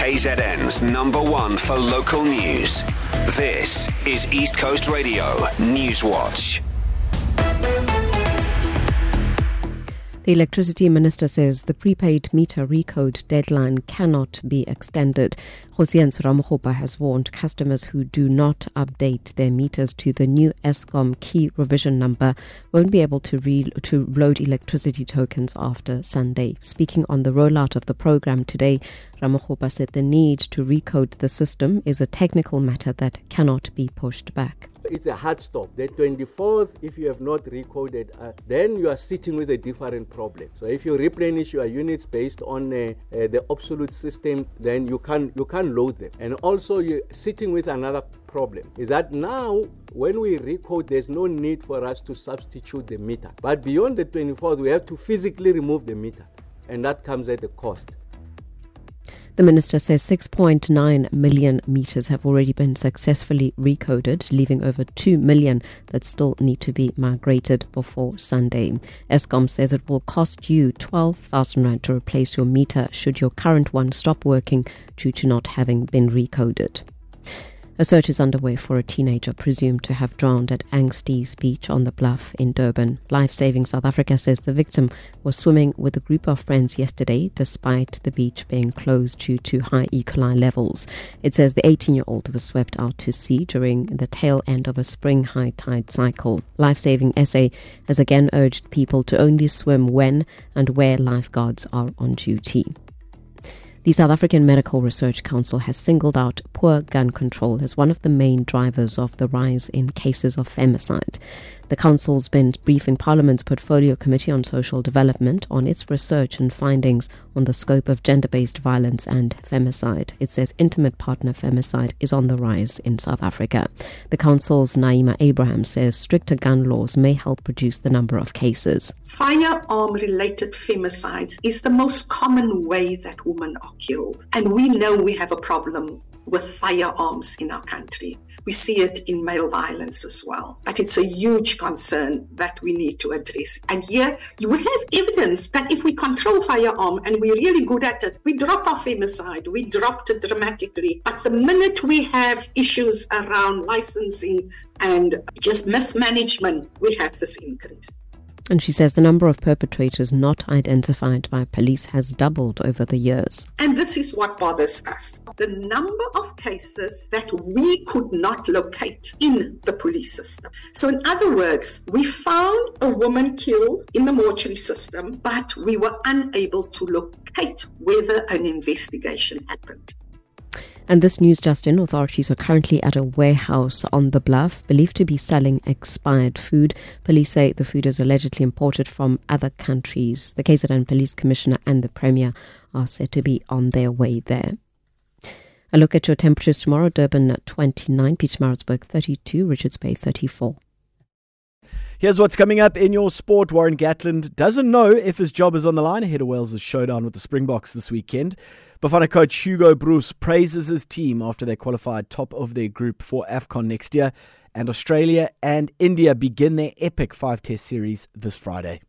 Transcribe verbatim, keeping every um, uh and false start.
K Z N's number one for local news. This is East Coast Radio News Watch. The Electricity Minister says the prepaid meter recode deadline cannot be extended. Kgosientsho Ramokgopa has warned customers who do not update their meters to the new Eskom key revision number won't be able to, re- to load electricity tokens after Sunday. Speaking on the rollout of the program today, Ramokgopa said the need to recode the system is a technical matter that cannot be pushed back. It's a hard stop. The twenty-fourth, if you have not recoded, uh, then you are sitting with a different problem. So if you replenish your units based on uh, uh, the obsolete system, then you can you can load them. And also you're sitting with another problem, is that now when we recode, there's no need for us to substitute the meter. But beyond the twenty-fourth, we have to physically remove the meter, and that comes at a cost. The minister says six point nine million meters have already been successfully recoded, leaving over two million that still need to be migrated before Sunday. Eskom says it will cost you twelve thousand rand to replace your meter should your current one stop working due to not having been recoded. A search is underway for a teenager presumed to have drowned at Angsty's Beach on the Bluff in Durban. Life Saving South Africa says the victim was swimming with a group of friends yesterday despite the beach being closed due to high E. coli levels. It says the eighteen-year-old was swept out to sea during the tail end of a spring high tide cycle. Life Saving S A has again urged people to only swim when and where lifeguards are on duty. The South African Medical Research Council has singled out poor gun control as one of the main drivers of the rise in cases of femicide. The Council's been briefing Parliament's Portfolio Committee on Social Development on its research and findings on the scope of gender-based violence and femicide. It says intimate partner femicide is on the rise in South Africa. The Council's Naima Abraham says stricter gun laws may help reduce the number of cases. Firearm-related femicides is the most common way that women are killed. And we know we have a problem with firearms in our country. We see it in male violence as well. But it's a huge concern that we need to address. And here we have evidence that if we control firearm and we're really good at it, we drop our femicide, we dropped it dramatically. But the minute we have issues around licensing and just mismanagement, we have this increase. And she says the number of perpetrators not identified by police has doubled over the years. And this is what bothers us. The number of cases that we could not locate in the police system. So in other words, we found a woman killed in the mortuary system, but we were unable to locate whether an investigation happened. And this news just in, authorities are currently at a warehouse on the Bluff, believed to be selling expired food. Police say the food is allegedly imported from other countries. The K Z N Police Commissioner and the Premier are said to be on their way there. A look at your temperatures tomorrow: Durban twenty-nine, Pietermaritzburg thirty-two, Richards Bay thirty-four. Here's what's coming up in your sport. Warren Gatland doesn't know if his job is on the line ahead of Wales' showdown with the Springboks this weekend. Bafana coach Hugo Broos praises his team after they qualified top of their group for AFCON next year. And Australia and India begin their epic five-test series this Friday.